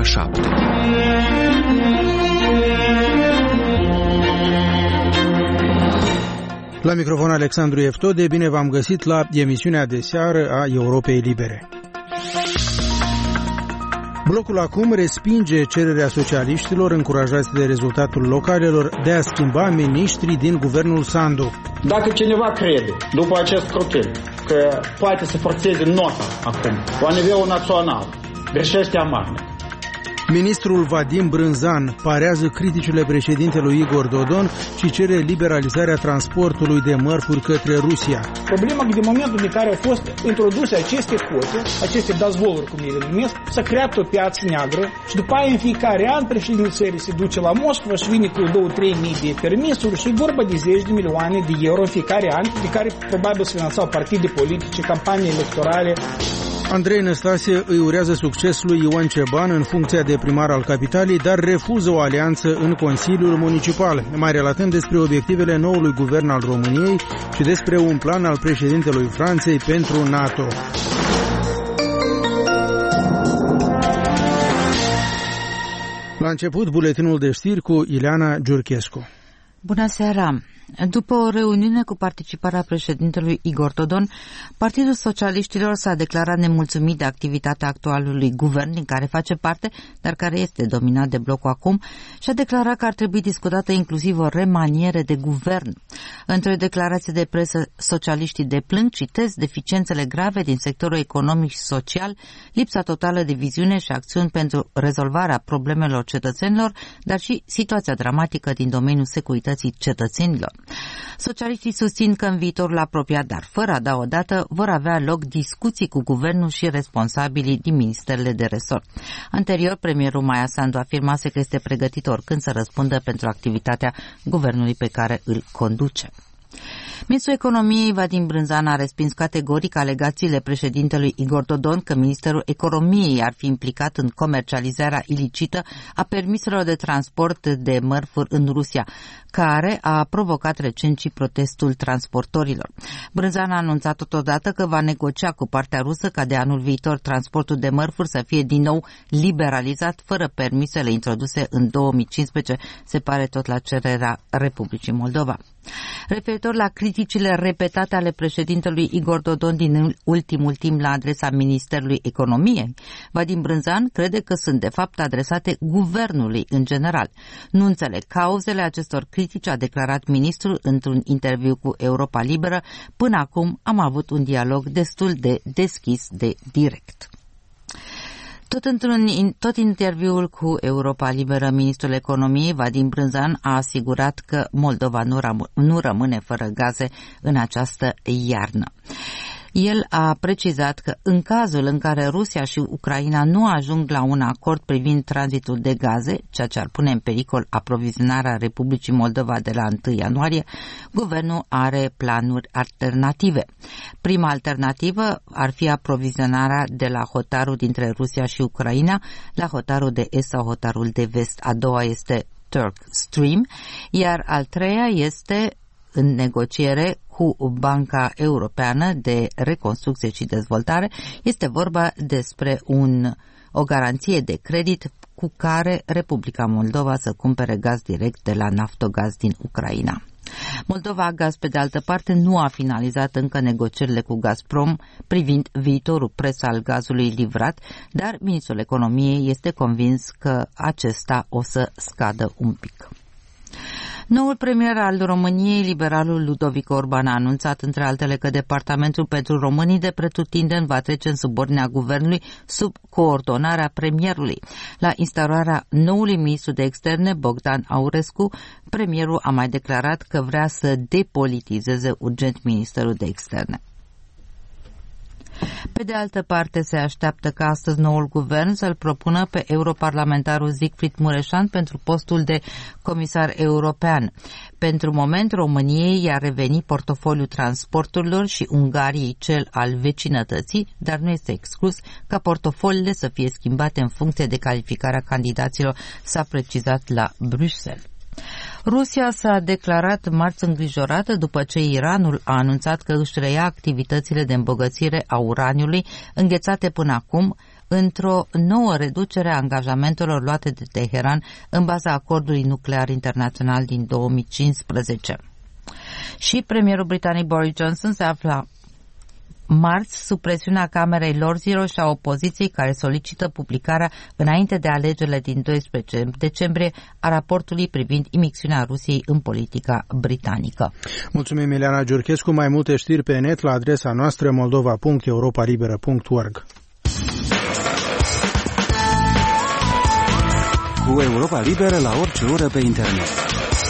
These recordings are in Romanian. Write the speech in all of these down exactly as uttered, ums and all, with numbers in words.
ora șapte. La microfon Alexandru Eftode, bine v-am găsit la emisiunea de seară a Europei Libere. Blocul acum respinge cererea socialiștilor încurajați de rezultatul localelor de a schimba miniștrii din guvernul Sandu. Dacă cineva crede, după acest crochel, că poate să forțeze nota acum, la nivelul național, greșește amarnic. Ministrul Vadim Brânzan parează criticile președintelui Igor Dodon și cere liberalizarea transportului de mărfuri către Rusia. Problema că din momentul în care au fost introduse aceste cote, aceste dazvoluri, cum ele numesc, s-a creat o piață neagră și după aia în fiecare an președintele țării se duce la Moscova și vine cu două-trei mii de permisuri și e vorba de zeci de milioane de euro în fiecare an, de care probabil se finanțau partide politice, campanii electorale. Andrei Năstase îi urează succes lui Ion Ceban în funcția de primar al capitalei, dar refuză o alianță în Consiliul Municipal. Mai relatăm despre obiectivele noului guvern al României și despre un plan al președintelui Franței pentru NATO. La început, buletinul de știri cu Ileana Giurchescu. Bună seara! După o reuniune cu participarea președintelui Igor Dodon, Partidul Socialiștilor s-a declarat nemulțumit de activitatea actualului guvern din care face parte, dar care este dominat de blocul acum, și a declarat că ar trebui discutată inclusiv o remaniere de guvern. Într-o declarație de presă, socialiștii deplâng, citez, deficiențele grave din sectorul economic și social, lipsa totală de viziune și acțiuni pentru rezolvarea problemelor cetățenilor, dar și situația dramatică din domeniul securității cetățenilor. Socialiștii susțin că în viitorul apropiat, dar fără a da o dată, vor avea loc discuții cu guvernul și responsabilii din ministerele de resort. Anterior, premierul Maia Sandu afirmase că este pregătit oricând să răspundă pentru activitatea guvernului pe care îl conduce. Ministrul Economiei Vadim Brânzan a respins categoric alegațiile președintelui Igor Dodon că Ministerul Economiei ar fi implicat în comercializarea ilicită a permiselor de transport de mărfuri în Rusia, care a provocat recent și protestul transportorilor. Brânzan a anunțat totodată că va negocia cu partea rusă ca de anul viitor transportul de mărfuri să fie din nou liberalizat fără permisele introduse în două mii cincisprezece, se pare tot la cererea Republicii Moldova. Referitor la criticile repetate ale președintelui Igor Dodon din ultimul timp la adresa Ministerului Economiei, Vadim Brânzan crede că sunt de fapt adresate guvernului în general. Nu înțeleg cauzele acestor critici, a declarat ministrul într-un interviu cu Europa Liberă. Până acum am avut un dialog destul de deschis, de direct. Tot într-un tot interviul cu Europa Liberă, ministrul economiei Vadim Brânzan a asigurat că Moldova nu, ram- nu rămâne fără gaze în această iarnă. El a precizat că în cazul în care Rusia și Ucraina nu ajung la un acord privind tranzitul de gaze, ceea ce ar pune în pericol aprovizionarea Republicii Moldova de la întâi ianuarie, guvernul are planuri alternative. Prima alternativă ar fi aprovizionarea de la hotarul dintre Rusia și Ucraina la hotarul de est sau hotarul de vest. A doua este Turk Stream, iar al treia este în negociere cu Banca Europeană de Reconstrucție și Dezvoltare. Este vorba despre un, o garanție de credit cu care Republica Moldova să cumpere gaz direct de la Naftogaz din Ucraina. Moldova Gaz, pe de altă parte, nu a finalizat încă negocierile cu Gazprom privind viitorul preț al gazului livrat, dar ministrul economiei este convins că acesta o să scadă un pic. Noul premier al României, liberalul Ludovic Orban, a anunțat între altele că Departamentul pentru Românii de pretutindeni va trece în subordinea guvernului sub coordonarea premierului. La instaurarea noului ministru de externe, Bogdan Aurescu, premierul a mai declarat că vrea să depolitizeze urgent Ministerul de Externe. Pe de altă parte, se așteaptă ca astăzi noul guvern să-l propună pe europarlamentarul Siegfried Mureșan pentru postul de comisar european. Pentru moment, României i-a revenit portofoliul transporturilor și Ungariei cel al vecinătății, dar nu este exclus ca portofoliile să fie schimbate în funcție de calificarea candidaților, s-a precizat la Bruxelles. Rusia s-a declarat marți îngrijorată după ce Iranul a anunțat că își reia activitățile de îmbogățire a uraniului înghețate până acum într-o nouă reducere a angajamentelor luate de Teheran în baza acordului nuclear internațional din două mii cincisprezece. Și premierul britanic Boris Johnson se află marți sub presiunea Camerei Lorzilor și a opoziției, care solicită publicarea înainte de alegerile din doisprezece decembrie a raportului privind imixtiunea Rusiei în politica britanică. Mulțumim, Ileana Giurchescu. Mai multe știri pe net la adresa noastră moldova punct europa liberă punct org. Cu Europa Liberă la orice oră pe internet.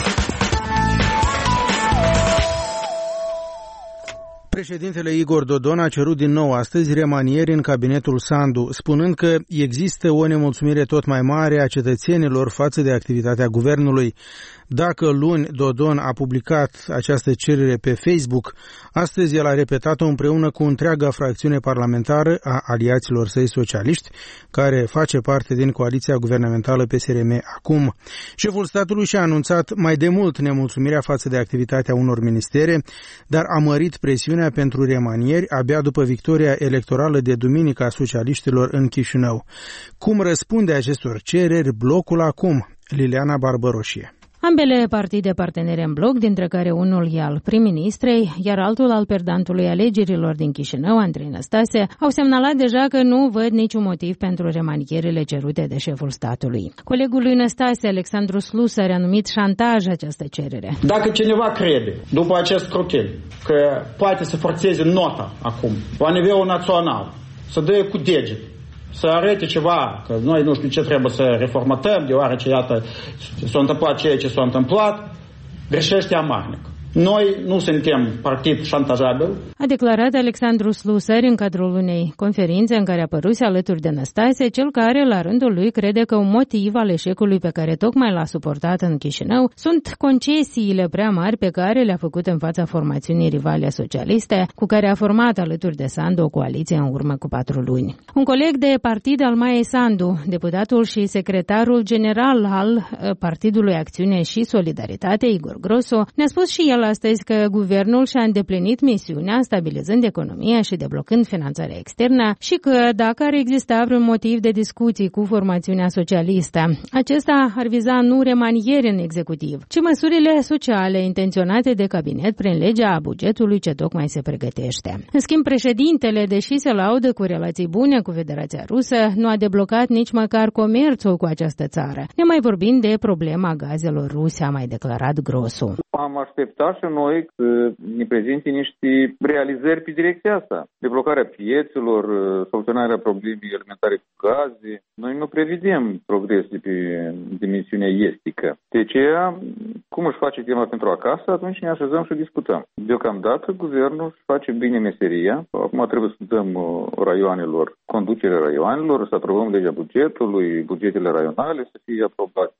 Președintele Igor Dodon a cerut din nou astăzi remanieri în cabinetul Sandu, spunând că există o nemulțumire tot mai mare a cetățenilor față de activitatea guvernului. Dacă luni Dodon a publicat această cerere pe Facebook, astăzi el a repetat-o împreună cu întreaga fracțiune parlamentară a aliaților săi socialiști, care face parte din coaliția guvernamentală P S R M acum. Șeful statului și-a anunțat mai de mult nemulțumirea față de activitatea unor ministere, dar a mărit presiunea pentru remanieri abia după victoria electorală de duminică a socialiștilor în Chișinău. Cum răspunde acestor cereri blocul acum? Liliana Barbăroșie. Ambele partide partenere în bloc, dintre care unul e al prim-ministrei, iar altul al perdantului alegerilor din Chișinău, Andrei Năstase, au semnalat deja că nu văd niciun motiv pentru remanierele cerute de șeful statului. Colegul lui Năstase, Alexandru Slusar, a numit șantaj această cerere. Dacă cineva crede, după acest crochel, că poate să forțeze nota acum, la nivelul național, să dă cu deget, să arete ceva, că noi nu știu ce trebuie să reformatăm, deoarece, iată, s-a întâmplat ceea ce s-a întâmplat, greșește amarnic. Noi nu suntem partid șantajabil. A declarat Alexandru Slusar în cadrul unei conferințe în care a apărut alături de Năstase, cel care, la rândul lui, crede că un motiv al eșecului pe care tocmai l-a suportat în Chișinău sunt concesiile prea mari pe care le-a făcut în fața formațiunii rivale socialiste, cu care a format alături de Sandu o coaliție în urmă cu patru luni. Un coleg de partid al Maiei Sandu, deputatul și secretarul general al Partidului Acțiune și Solidaritate, Igor Grosu, ne-a spus și el astăzi că guvernul și-a îndeplinit misiunea stabilizând economia și deblocând finanțarea externă și că dacă ar exista vreun motiv de discuții cu formațiunea socialistă, acesta ar viza nu remanieri în executiv, ci măsurile sociale intenționate de cabinet prin legea bugetului ce tocmai se pregătește. În schimb, președintele, deși se laudă cu relații bune cu Federația Rusă, nu a deblocat nici măcar comerțul cu această țară, nemai vorbind de problema gazelor ruse, a mai declarat Grosu. Am așteptat și noi să ne prezinte niște realizări pe direcția asta. Deblocarea piețelor, soluționarea problemei alimentare cu gaze. Noi nu prevedem progres de pe dimensiunea estică. De aceea, cum își face tema pentru acasă, atunci ne așezăm și discutăm. Deocamdată, guvernul își face bine meseria. Acum trebuie să dăm raioanelor, conducerea raioanelor, să aprobăm legea bugetului, bugetele raionale să fie aprobate.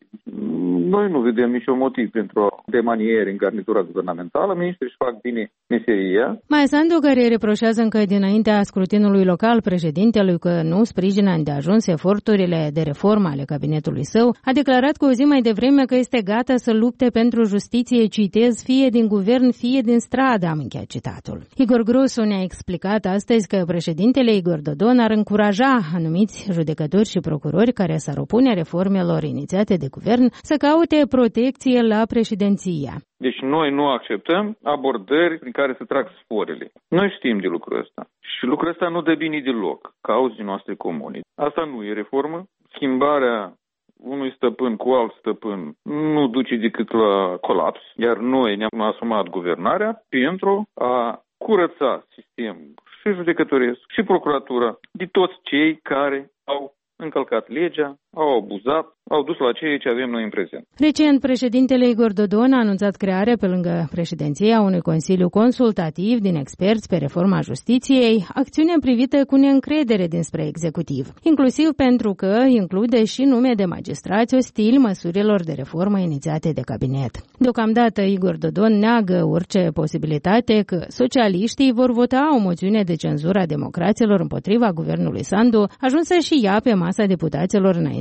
Noi nu vedem niciun motiv pentru remanieri în garnitura guvernamentală, ministrii își fac bine meseria. Mai Sandu, care reproșează încă dinaintea scrutinului local președintelui că nu sprijină îndeajuns eforturile de reformă ale cabinetului său, a declarat cu o zi mai devreme că este gata să lupte pentru justiție, citez, fie din guvern, fie din stradă, am încheiat citatul. Igor Grosu ne-a explicat astăzi că președintele Igor Dodon ar încuraja anumiți judecători și procurori care s-ar opune reformelor inițiate de guvern să caute protecție la președinție. Deci noi nu acceptăm abordări prin care să trag sporile. Noi știm de lucrul ăsta. Și lucrul ăsta nu dă bine deloc cauzii noastre comune. Asta nu e reformă. Schimbarea unui stăpân cu alt stăpân nu duce decât la colaps. Iar noi ne-am asumat guvernarea pentru a curăța sistemul și judecătoresc și procuratura de toți cei care au încălcat legea, au abuzat, au dus la ceea ce avem noi în prezent. Recent, președintele Igor Dodon a anunțat crearea, pe lângă președinția, unui consiliu consultativ din experți pe reforma justiției, acțiune privită cu neîncredere dinspre executiv, inclusiv pentru că include și nume de magistrați ostili măsurilor de reformă inițiate de cabinet. Deocamdată, Igor Dodon neagă orice posibilitate că socialiștii vor vota o moțiune de cenzură a democraților împotriva guvernului Sandu, ajunsă și ea pe masa deputaților înainte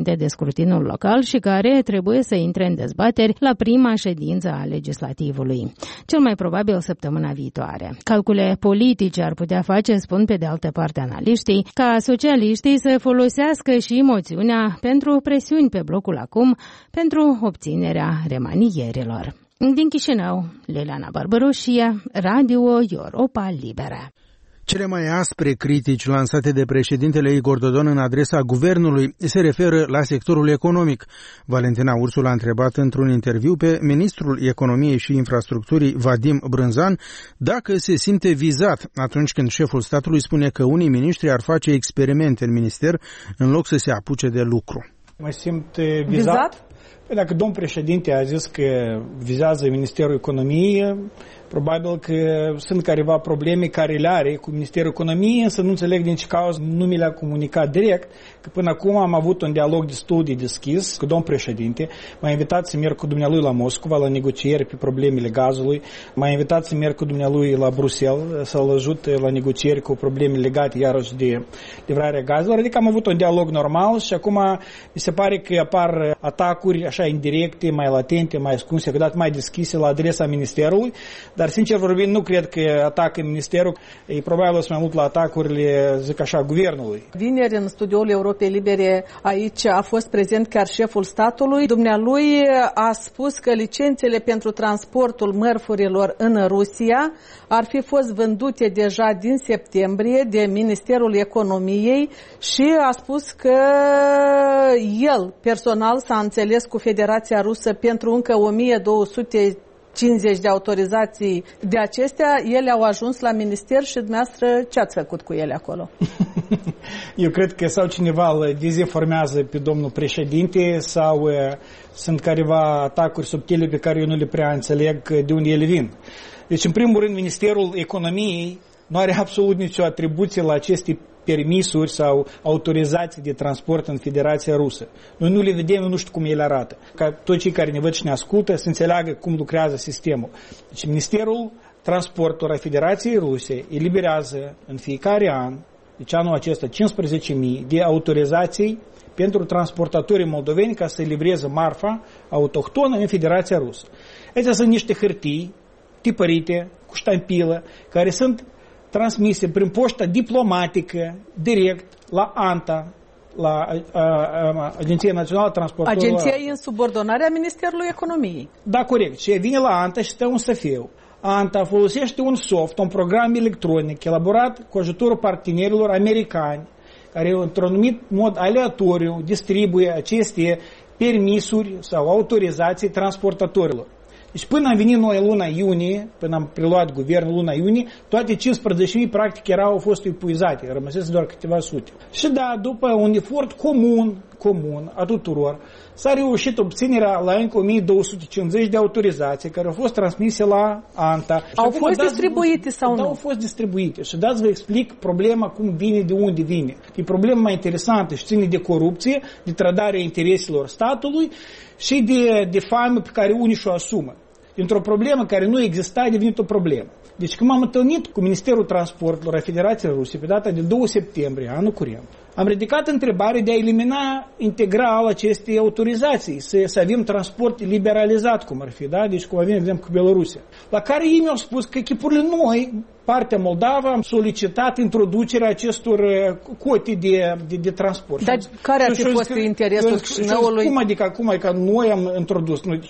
înainte de scrutinul local și care trebuie să intre în dezbateri la prima ședință a legislativului, cel mai probabil săptămâna viitoare. Calcule politice ar putea face, spun pe de altă parte analiștii, ca socialiștii să folosească și moțiunea pentru presiuni pe blocul acum pentru obținerea remanierilor. Din Chișinău, Liliana Barbărușie, Radio Europa Liberă. Cele mai aspre critici lansate de președintele Igor Dodon în adresa guvernului se referă la sectorul economic. Valentina Ursul a întrebat într-un interviu pe ministrul Economiei și Infrastructurii Vadim Brânzan dacă se simte vizat atunci când șeful statului spune că unii miniștri ar face experimente în minister în loc să se apuce de lucru. Mă simt vizat? Vizat? Dacă domnul președinte a zis că vizează Ministerul Economiei, probabil că sunt careva probleme care le are cu Ministerul Economiei, însă nu înțeleg din ce cauză nu mi le-a comunicat direct, că până acum am avut un dialog destul de deschis cu domnul președinte. M-a invitat să merg cu dumnealui la Moscova la negocieri pe problemele gazului, m-a invitat să merg cu dumnealui la Bruxelles să-l ajut la negocieri cu probleme legate iarăși de livrarea gazelor. Adică am avut un dialog normal și acum mi se pare că apar atacuri așa indirecte, mai latente, mai ascunse, câteodată mai deschise la adresa Ministerului. Dar, sincer vorbind, nu cred că atacă ministerul. E probabil să mai mult la atacurile, zic așa, guvernului. Vineri, în studioul Europei Libere, aici a fost prezent chiar șeful statului. Dumnealui a spus că licențele pentru transportul mărfurilor în Rusia ar fi fost vândute deja din septembrie de Ministerul Economiei și a spus că el personal s-a înțeles cu Federația Rusă pentru încă o mie două sute cincizeci de autorizații de acestea, ele au ajuns la minister și dumneavoastră ce ați făcut cu ele acolo? Eu cred că sau cineva îl dezinformează pe domnul președinte sau uh, sunt careva atacuri subtile pe care eu nu le prea înțeleg de unde ele vin. Deci, în primul rând, Ministerul Economiei nu are absolut nicio atribuție la aceste permisuri sau autorizații de transport în Federația Rusă. Noi nu le vedem, nu știu cum ele arată. Ca toți cei care ne văd și ne ascultă să înțeleagă cum lucrează sistemul. Deci Ministerul Transportului a Federației Ruse eliberează în fiecare an, deci anul acesta, cincisprezece mii de autorizații pentru transportatorii moldoveni ca să livreze marfa autohtonă în Federația Rusă. Acestea sunt niște hârtii tipărite, cu ștampilă, care sunt transmise prin poșta diplomatică direct la ANTA, la a, a, Agenția Națională a Transportului. Agenția e în subordonarea Ministerului Economiei. Da, corect. Și vine la ANTA și stă un săfiu. ANTA folosește un soft, un program electronic elaborat cu ajutorul partenerilor americani, care într-un anumit mod aleatoriu distribuie aceste permisuri sau autorizații transportatorilor. Deci până am venit noi în luna iunie, până am preluat guvernul luna iunie, toate cincisprezece mii practic erau, au fost epuizate, rămăsese doar câteva sute. Și da, după un efort comun, comun a tuturor, s-a reușit obținerea la încă o mie două sute cincizeci de autorizații care au fost transmise la ANTA. Au fost dați, distribuite sau da, nu? Au fost distribuite. Și dați vă explic problema cum vine, de unde vine. E problema mai interesantă și ține de corupție, de trădarea intereselor statului și de, de faimă pe care unii și-o asumă. Dintr-o problemă care nu exista, a devenit o problemă. Deci când m-am întâlnit cu Ministerul Transportului a Federației Ruse pe data de doi septembrie, anul curent, am ridicat întrebarea de a elimina integral aceste autorizații, să, să avem transport liberalizat, cum ar fi, da? Deci cum avem, de exemplu, cu Belorusia. La care ei mi-au spus că echipurile noi, partea Moldova, am solicitat introducerea acestor cote de, de, de transport. Dar care ar fi fost interesul Chișinăului? Cum adică acum, adică noi am introdus, noi,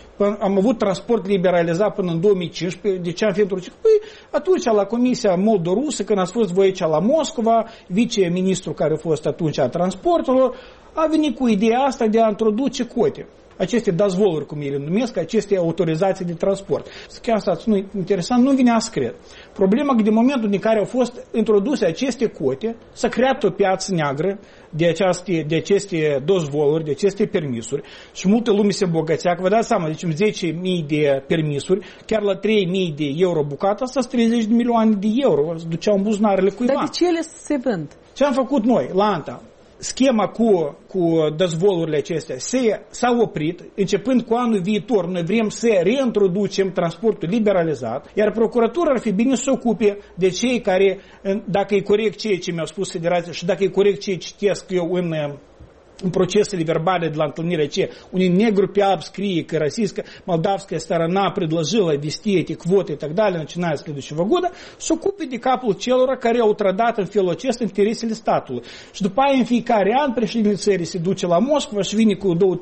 am avut transport liberalizat până în două mii cincisprezece, de ce am fi introdus? Păi atunci la Comisia Moldo-Rusă, când ați fost voi aici la Moscova, vice-ministru care a fost atunci a transporturilor, a venit cu ideea asta de a introduce cote. Aceste dazvoluri, cum ele numesc, aceste autorizații de transport. Chiar asta nu e interesant, nu vine a scrie. Problema că de momentul în care au fost introduse aceste cote, s-a creat o piață neagră de aceste, de aceste dozvoluri, de aceste permisuri și multă lume se îmbogățea. Că vă dați seama, deci zece mii de permisuri, chiar la trei mii de euro bucata, asta treizeci de milioane de euro, se duceau în buzunarele cuiva. Dar de ce ele se vând? Ce am făcut noi la ANTA? Schema cu, cu dezvolurile acestea se, s-a oprit, începând cu anul viitor, noi vrem să reintroducem transportul liberalizat, iar procuratura ar fi bine să se ocupe de cei care, dacă e corect ceea ce mi-au spus Federația și dacă e corect ceea ce citesc eu în în procesele verbale de la întâlnirea ce unii negru pe alb scrie că российская молдавская сторона предложила ввести эти квоты и так далее, начиная с следующего года, să ocupe de capul celor care au trădat în felul acesta interesele statului. Și după aia, în fiecare an, președintele țării se duce la Moscova și vine cu două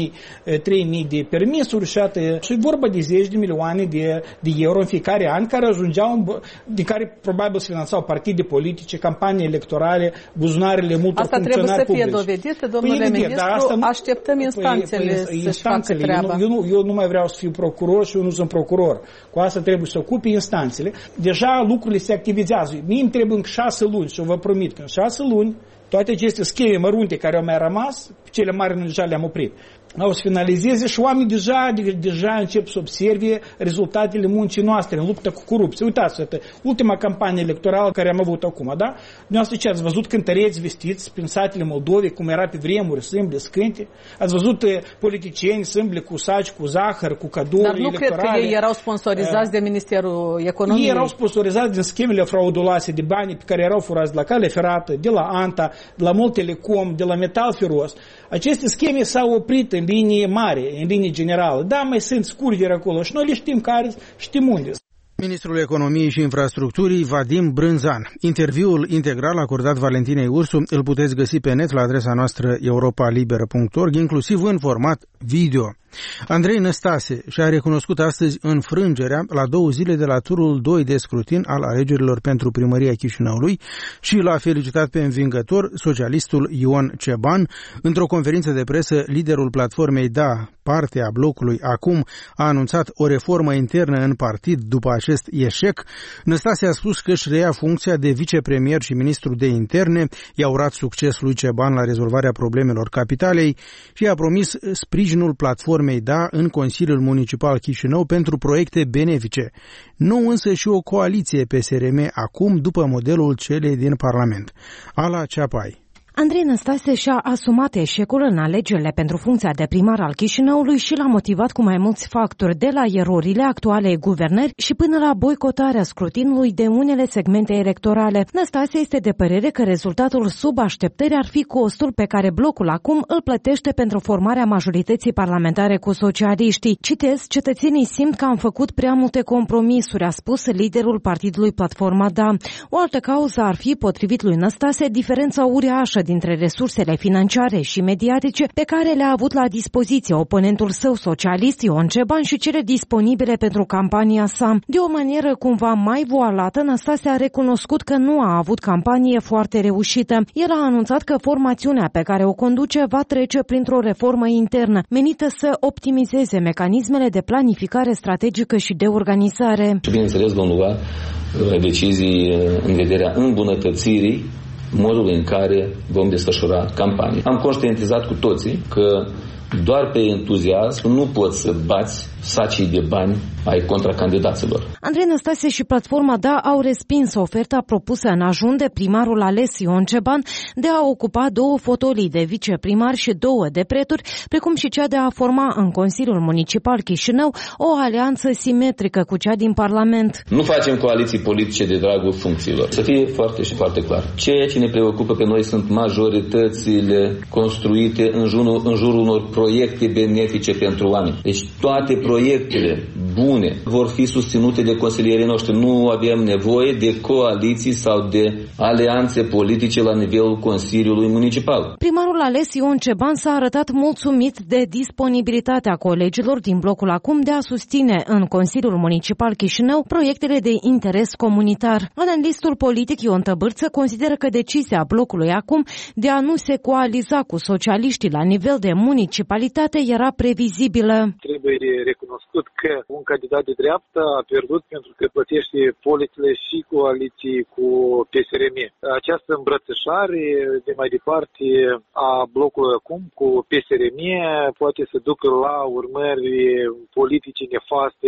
trei mii de permisuri și atât. Și e vorba de zeci de milioane de, de euro în fiecare an, care ajungeau, de care probabil se finanțau partide politice, campanii electorale, buzunarele multor funcționari publici. Asta trebuie să fie dovedit, domnule păi, ministru, dar asta nu, așteptăm instanțele păi, păi, să-și facă treaba. Eu nu, eu, nu, eu nu mai vreau să fiu procuror și eu nu sunt procuror. Cu asta trebuie să ocupe instanțele. Deja lucrurile se activizează. Mie îmi trebuie încă șase luni și eu vă promit că în șase luni toate aceste scheme mărunte care au mai rămas, cele mari deja le-am oprit, au să finalizeze și oamenii deja, de, deja încep să observe rezultatele muncii noastre în luptă cu corupție. Uitați-vă pe ultima campanie electorală care am avut acum, da? Dumneavoastră ce ați văzut cântăreți vestiți prin satele Moldovei, cum era pe vremuri, sâmble, scânte? Ați văzut politicieni, sâmble cu saci, cu zahăr, cu cadouri electorale? Dar nu cred că ei erau sponsorizați de Ministerul Economiei? Ei erau sponsorizați din schemele frauduloase de bani pe care erau furați de la Cale Ferată, de la ANTA, de la Moltelecom, de la Metal Feros. Aceste scheme s-au oprit în linie mare, în linie generală. Da, mai sunt scurgeri acolo și noi le știm care, știm unde. Ministrul Economiei și Infrastructurii, Vadim Brânzan. Interviul integral acordat Valentinei Ursu îl puteți găsi pe net la adresa noastră europa liberă punct org, inclusiv în format video. Andrei Năstase și-a recunoscut astăzi înfrângerea la două zile de la turul doi de scrutin al alegerilor pentru primăria Chișinăului și l-a felicitat pe învingător socialistul Ion Ceban. Într-o conferință de presă, liderul platformei Da, parte a blocului Acum, a anunțat o reformă internă în partid după acest eșec. Năstase a spus că își reia funcția de vicepremier și ministru de interne, i-a urat succes lui Ceban la rezolvarea problemelor capitalei și a promis sprijinul platformei Da în Consiliul Municipal Chișinău pentru proiecte benefice. Nu însă și o coaliție P S R M acum după modelul celei din Parlament. Ala Ceapai. Andrei Năstase și-a asumat eșecul în alegerile pentru funcția de primar al Chișinăului și l-a motivat cu mai mulți factori, de la erorile actualei guvernări și până la boicotarea scrutinului de unele segmente electorale. Năstase este de părere că rezultatul sub așteptări ar fi costul pe care blocul Acum îl plătește pentru formarea majorității parlamentare cu socialiștii. Citez, cetățenii simt că am făcut prea multe compromisuri, a spus liderul partidului Platforma Da. O altă cauză ar fi, potrivit lui Năstase, diferența uriașă dintre resursele financiare și mediatice pe care le-a avut la dispoziție oponentul său socialist Ion Ceban și cele disponibile pentru campania sa. De o manieră cumva mai voalată, Năstase a recunoscut că nu a avut campanie foarte reușită. El a anunțat că formațiunea pe care o conduce va trece printr-o reformă internă, menită să optimizeze mecanismele de planificare strategică și de organizare. Și bineînțeles, vom lua decizii în vederea îmbunătățirii modul în care vom desfășura campanii. Am conștientizat cu toții că doar pe entuziasm nu poți să bați sacii de bani ai contracandidaților. Andrei Năstase și Platforma Da au respins oferta propusă în ajun de primarul ales Ion Ceban de a ocupa două fotolii de viceprimar și două de preturi, precum și cea de a forma în Consiliul Municipal Chișinău o alianță simetrică cu cea din Parlament. Nu facem coaliții politice de dragul funcțiilor. Să fie foarte și foarte clar. Ceea ce ne preocupă pe noi sunt majoritățile construite în jurul, în jurul unor proiecte benefice pentru oameni. Deci toate proiectele bune vor fi susținute de consilierii noștri. Nu avem nevoie de coaliții sau de alianțe politice la nivelul Consiliului Municipal. Primarul ales Ion Ceban s-a arătat mulțumit de disponibilitatea colegilor din blocul Acum de a susține în Consiliul Municipal Chișinău proiectele de interes comunitar. Analistul politic Ion Tăbârță consideră că decizia blocului Acum de a nu se coaliza cu socialiștii la nivel de municipalitate era previzibilă. Trebuie recunoscut că un candidat de dreapta a pierdut pentru că plătește politele și coaliții cu P S R M. Această îmbrățișare de mai departe a blocului Acum cu P S R M poate să ducă la urmări politice nefaste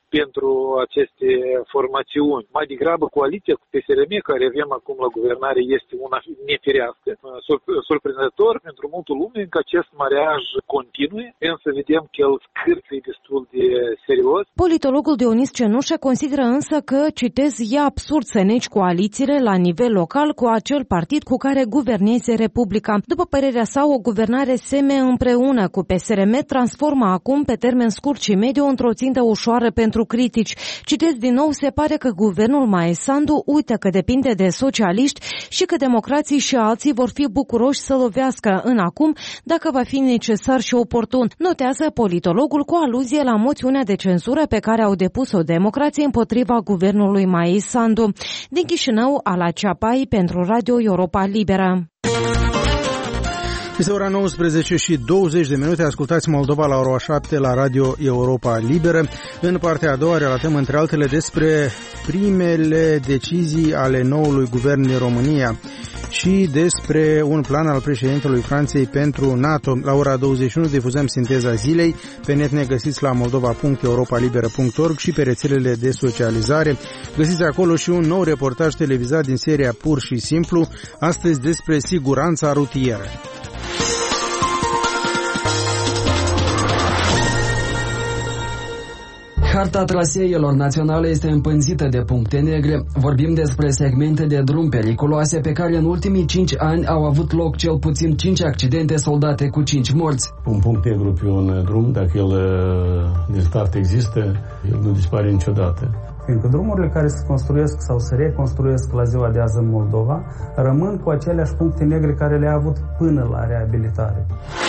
pentru aceste formațiuni. Mai degrabă, coaliția cu P S R M, care avem acum la guvernare, este una nefirească. Surprinzător pentru multă lume că acest mariaj continue, însă vedem că el scârță destul de serios. Politologul Dionis Cenușă consideră însă că, citez, e absurd să negi coalițiile la nivel local cu acel partid cu care guverneze Republica. După părerea sa, o guvernare seme împreună cu P S R M transformă acum pe termen scurt și mediu într-o țintă ușoară pentru critici. Citez din nou, se pare că guvernul Maie Sandu uită că depinde de socialiști și că democrații și alții vor fi bucuroși să lovească în acum dacă va fi necesar și oportun. Notează politologul cu aluzie la moțiunea de cenzură pe care au depus-o democrații împotriva guvernului Maie Sandu. Din Chișinău, Ala Ceapai pentru Radio Europa Liberă. Este ora nouăsprezece și douăzeci de minute. Ascultați Moldova la ora șapte la Radio Europa Liberă. În partea a doua relatăm între altele despre primele decizii ale noului guvern din România și despre un plan al președintelui Franței pentru NATO. La ora douăzeci și unu difuzăm sinteza zilei. Pe net ne găsiți la moldova punct europa liberă punct org și pe rețelele de socializare. Găsiți acolo și un nou reportaj televizat din seria Pur și Simplu, astăzi despre siguranța rutieră. Harta traseelor naționale este împânzită de puncte negre. Vorbim despre segmente de drum periculoase pe care în ultimii cinci ani au avut loc cel puțin cinci accidente soldate cu cinci morți. Un punct negru pe un drum, dacă el de start există, el nu dispare niciodată. Fiindcă drumurile care se construiesc sau se reconstruiesc la ziua de azi în Moldova rămân cu aceleași puncte negre care le-a avut până la reabilitare.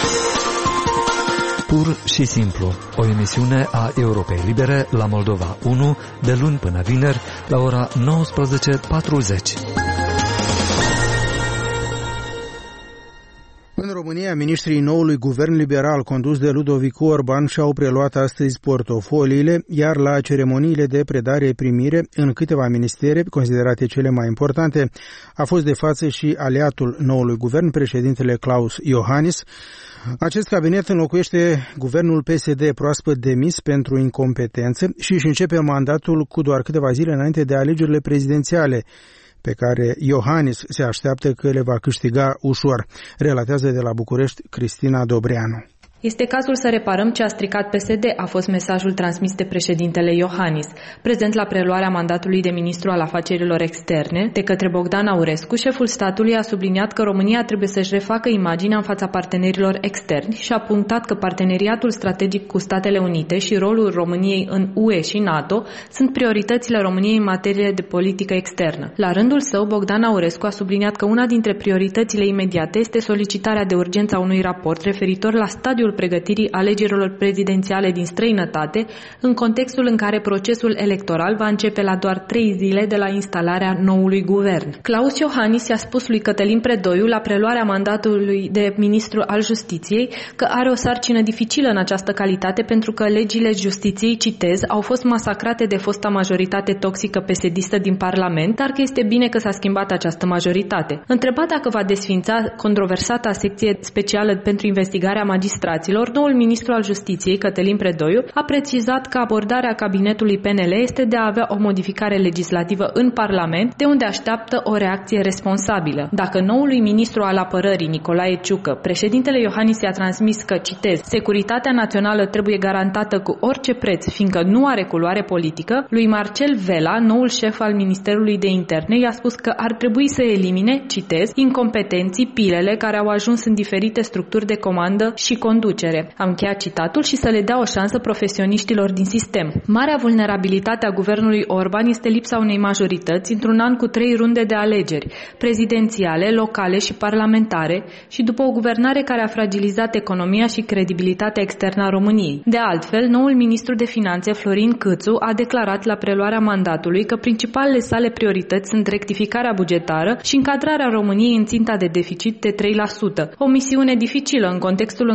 Pur și simplu, o emisiune a Europei Libere la Moldova unu, de luni până vineri, la ora nouăsprezece patruzeci. În România, ministrii noului guvern liberal condus de Ludovic Orban și-au preluat astăzi portofoliile, iar la ceremoniile de predare-primire în câteva ministere, considerate cele mai importante, a fost de față și aliatul noului guvern, președintele Klaus Iohannis. Acest cabinet înlocuiește guvernul P S D proaspăt demis pentru incompetență și își începe mandatul cu doar câteva zile înainte de alegerile prezidențiale, pe care Iohannis se așteaptă că le va câștiga ușor, relatează de la București Cristina Dobreanu. Este cazul să reparăm ce a stricat P S D, a fost mesajul transmis de președintele Iohannis. Prezent la preluarea mandatului de ministru al afacerilor externe de către Bogdan Aurescu, șeful statului a subliniat că România trebuie să-și refacă imaginea în fața partenerilor externi și a punctat că parteneriatul strategic cu Statele Unite și rolul României în U E și NATO sunt prioritățile României în materie de politică externă. La rândul său, Bogdan Aurescu a subliniat că una dintre prioritățile imediate este solicitarea de urgență a unui raport referitor la stadiul pregătirii alegerilor prezidențiale din străinătate, în contextul în care procesul electoral va începe la doar trei zile de la instalarea noului guvern. Klaus Iohannis i-a spus lui Cătălin Predoiu la preluarea mandatului de ministru al Justiției că are o sarcină dificilă în această calitate pentru că legile justiției, citez, au fost masacrate de fosta majoritate toxică P S D-istă din Parlament, dar că este bine că s-a schimbat această majoritate. Întrebat dacă va desfința controversata secție specială pentru investigarea magistraților, noul ministru al Justiției, Cătălin Predoiu, a precizat că abordarea cabinetului P N L este de a avea o modificare legislativă în Parlament, de unde așteaptă o reacție responsabilă. Dacă noului ministru al apărării, Nicolae Ciucă, președintele Iohannis i-a transmis că, citez, securitatea națională trebuie garantată cu orice preț, fiindcă nu are culoare politică, lui Marcel Vela, noul șef al Ministerului de Interne, i-a spus că ar trebui să elimine, citez, incompetenții, pilele care au ajuns în diferite structuri de comandă și conducere. Am încheiat citatul și să le dea o șansă profesioniștilor din sistem. Marea vulnerabilitate a guvernului Orban este lipsa unei majorități într-un an cu trei runde de alegeri, prezidențiale, locale și parlamentare, și după o guvernare care a fragilizat economia și credibilitatea externă a României. De altfel, noul ministru de Finanțe, Florin Câțu, a declarat la preluarea mandatului că principalele sale priorități sunt rectificarea bugetară și încadrarea României în ținta de deficit de trei la sută. O misiune dificilă în contextul în care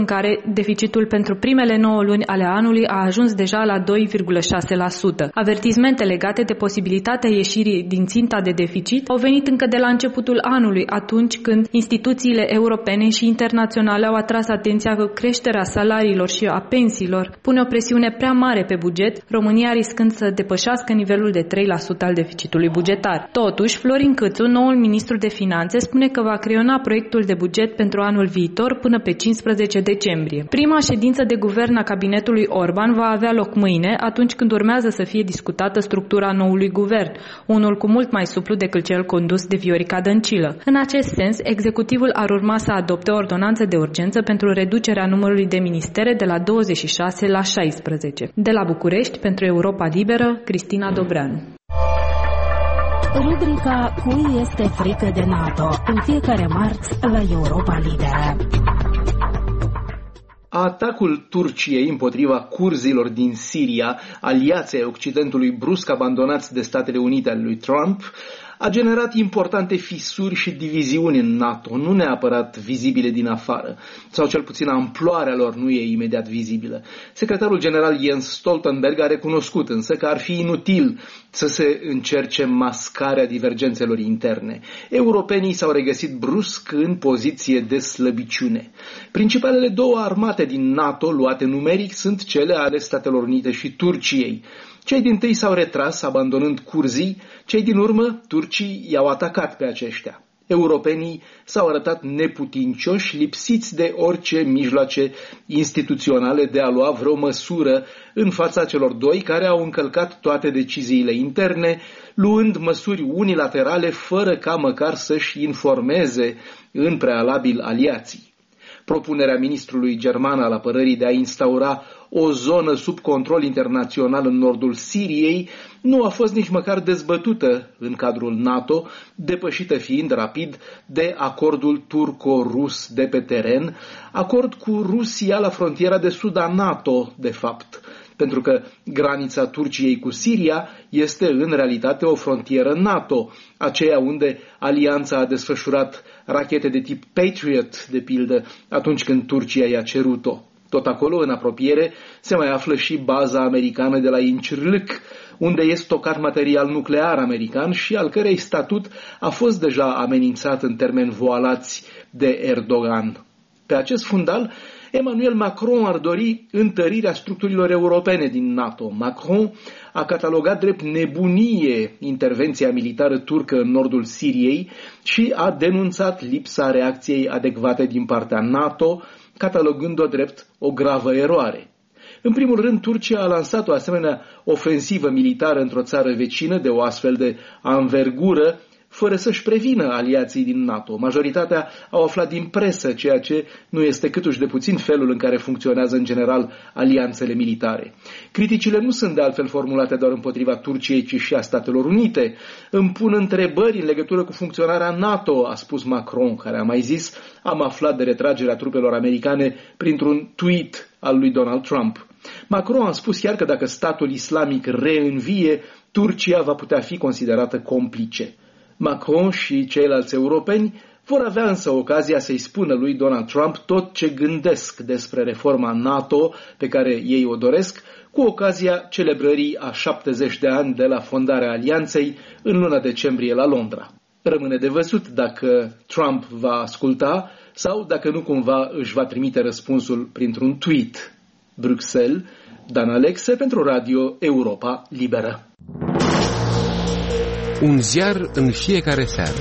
deficitul pentru primele nouă luni ale anului a ajuns deja la doi virgulă șase la sută. Avertismente legate de posibilitatea ieșirii din ținta de deficit au venit încă de la începutul anului, atunci când instituțiile europene și internaționale au atras atenția că creșterea salariilor și a pensiilor pune o presiune prea mare pe buget, România riscând să depășească nivelul de trei la sută al deficitului bugetar. Totuși, Florin Câțu, noul ministru de Finanțe, spune că va creiona proiectul de buget pentru anul viitor până pe cincisprezece decembrie. Prima ședință de guvern a cabinetului Orban va avea loc mâine, atunci când urmează să fie discutată structura noului guvern, unul cu mult mai suplu decât cel condus de Viorica Dăncilă. În acest sens, executivul ar urma să adopte o ordonanță de urgență pentru reducerea numărului de ministere de la douăzeci și șase la șaisprezece. De la București, pentru Europa Liberă, Cristina Dobreanu. Rubrica Cui este frică de NATO, în fiecare marți la Europa Liberă. Atacul Turciei împotriva curzilor din Siria, aliații Occidentului brusc abandonați de Statele Unite ale lui Trump, a generat importante fisuri și diviziuni în NATO, nu neapărat vizibile din afară, sau cel puțin amploarea lor nu e imediat vizibilă. Secretarul general Jens Stoltenberg a recunoscut însă că ar fi inutil să se încerce mascarea divergențelor interne. Europenii s-au regăsit brusc în poziție de slăbiciune. Principalele două armate din NATO luate numeric sunt cele ale Statelor Unite și Turciei. Cei dintâi s-au retras, abandonând curzii, cei din urmă, turcii, i-au atacat pe aceștia. Europenii s-au arătat neputincioși, lipsiți de orice mijloace instituționale de a lua vreo măsură în fața celor doi care au încălcat toate deciziile interne, luând măsuri unilaterale fără ca măcar să-și informeze în prealabil aliații. Propunerea ministrului german al apărării de a instaura o zonă sub control internațional în nordul Siriei nu a fost nici măcar dezbătută în cadrul NATO, depășită fiind rapid de acordul turco-rus de pe teren, acord cu Rusia la frontiera de sud a NATO, de fapt, pentru că granița Turciei cu Siria este în realitate o frontieră NATO, aceea unde alianța a desfășurat rachete de tip Patriot, de pildă, atunci când Turcia i-a cerut-o. Tot acolo, în apropiere, se mai află și baza americană de la Incirlik, unde este stocat material nuclear american și al cărei statut a fost deja amenințat în termeni voalați de Erdogan. Pe acest fundal, Emmanuel Macron ar dori întărirea structurilor europene din NATO. Macron a catalogat drept nebunie intervenția militară turcă în nordul Siriei și a denunțat lipsa reacției adecvate din partea NATO, catalogând-o drept o gravă eroare. În primul rând, Turcia a lansat o asemenea ofensivă militară într-o țară vecină de o astfel de anvergură, fără să-și prevină aliații din NATO. Majoritatea au aflat din presă, ceea ce nu este câtuși de puțin felul în care funcționează în general alianțele militare. Criticile nu sunt de altfel formulate doar împotriva Turciei, ci și a Statelor Unite. Îmi pun întrebări în legătură cu funcționarea NATO, a spus Macron, care a mai zis: am aflat de retragerea trupelor americane printr-un tweet al lui Donald Trump. Macron a spus chiar că dacă statul islamic reînvie, Turcia va putea fi considerată complice. Macron și ceilalți europeni vor avea însă ocazia să-i spună lui Donald Trump tot ce gândesc despre reforma NATO pe care ei o doresc, cu ocazia celebrării a șaptezeci de ani de la fondarea alianței în luna decembrie la Londra. Rămâne de văzut dacă Trump va asculta sau dacă nu cumva își va trimite răspunsul printr-un tweet. Bruxelles, Dan Alexe pentru Radio Europa Liberă. Un ziar în fiecare seară.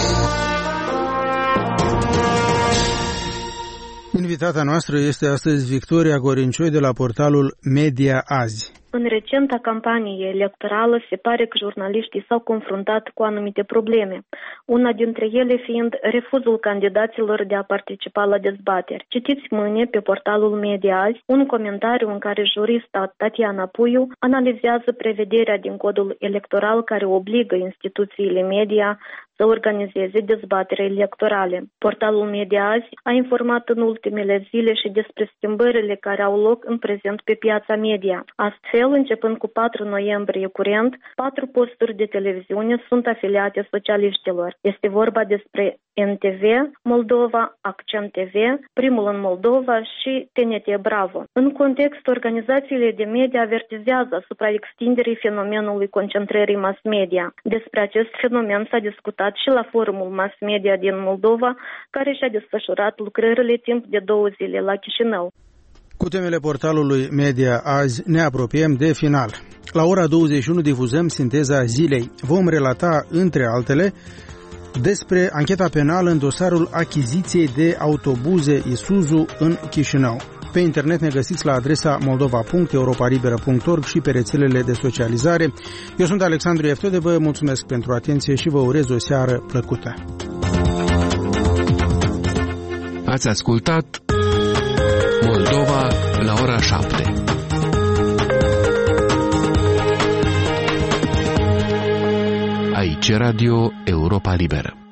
Invitata noastră este astăzi Victoria Gorincioi de la portalul Media Azi. În recenta campanie electorală se pare că jurnaliștii s-au confruntat cu anumite probleme, una dintre ele fiind refuzul candidaților de a participa la dezbateri. Citiți mâine pe portalul Media Azi un comentariu în care jurista Tatiana Puiu analizează prevederea din codul electoral care obligă instituțiile media să organizeze dezbatere electorale. Portalul Media Azi a informat în ultimele zile și despre schimbările care au loc în prezent pe piața media. Astfel, începând cu patru noiembrie curent, patru posturi de televiziune sunt afiliate socialiștilor. Este vorba despre N T V Moldova, Accent T V, Primul în Moldova și T N T Bravo. În context, organizațiile de media avertizează asupra extinderii fenomenului concentrării mass media. Despre acest fenomen s-a discutat și la forumul mass media din Moldova, care și-a desfășurat lucrările timp de două zile la Chișinău. Cu temele portalului Media Azi ne apropiem de final. La ora douăzeci și unu difuzăm sinteza zilei. Vom relata, între altele, despre ancheta penală în dosarul achiziției de autobuze Isuzu în Chișinău. Pe internet ne găsiți la adresa moldova punct europa liberă punct org și pe rețelele de socializare. Eu sunt Alexandru Eftode, vă mulțumesc pentru atenție și vă urez o seară plăcută. Ați ascultat Moldova la ora șapte. Aici Radio Europa Liberă.